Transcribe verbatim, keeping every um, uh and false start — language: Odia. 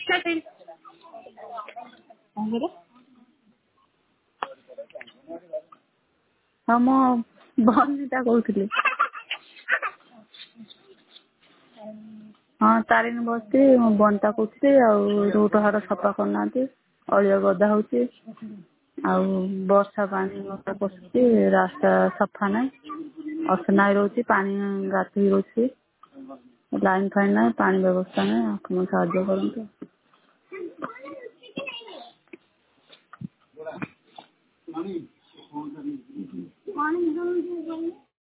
ହଁ ମୁଁ ବନିତା କହୁଥିଲି। ହଁ ତାରିଣୀ ବସିଛି ମୁଁ ବନିତା କହୁଥିଲି। ଆଉ ରୋଡ ଘର ସଫା କରୁନାହାନ୍ତି, ଅଳିଆ ଗଦା ହଉଛି, ଆଉ ବର୍ଷା ପାଣି ପଶୁଛି, ରାସ୍ତା ସଫା ନାହିଁ, ଅସନା ହେଇ ରହୁଛି, ପାଣି ଗାତ ରହୁଛି, ଲାଇନ ଫାଇନ୍ ନାହିଁ, ପାଣି ବ୍ୟବସ୍ଥା ନାହିଁ, ଆପଣ ସାହାଯ୍ୟ କରନ୍ତୁ।